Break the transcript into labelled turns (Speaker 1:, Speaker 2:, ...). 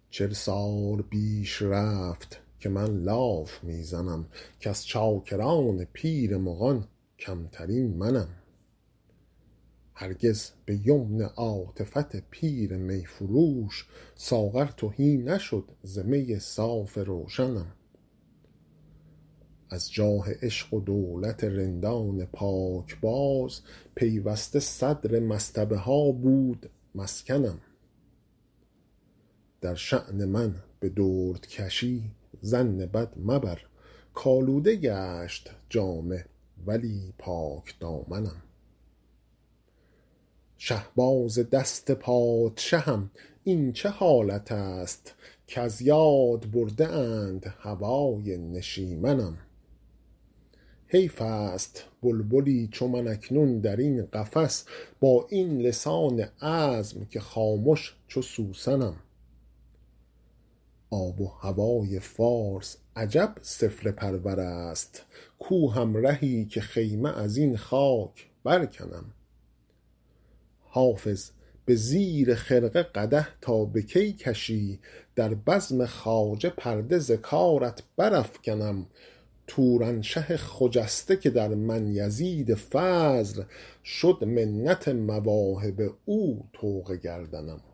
Speaker 1: 40 سال بیش رفت که من لاف میزنم، که از چاکران پیر مغان کمترین منم. هرگز به یمن عاطفت پیر می فروش، ساغر تهی نشد ز می صاف روشنم. از جاه عشق و دولت رندان پاکباز، پیوسته صدر مصطبه ها بود مسکنم. در شأن من به دردکشی ظن بد مبر، کآلوده گشت جامه ولی پاک دامنم. شهباز دست پادشهم این چه حالت است، کز یاد برده اند هوای نشیمنم. حیف است بلبلی چو من اکنون در این قفس، با این لسان عذب که خامش چو سوسنم. آب و هوای فارس عجب سفله پرور است، کو همرهی که خیمه از این خاک برکنم. حافظ به زیر خرقه قدح تا به کی کشی، در بزم خواجه پرده ز کارت برافکنم. تورانشه خجسته که در من یزید فضل، شد منت مواهب او طوق گردنم.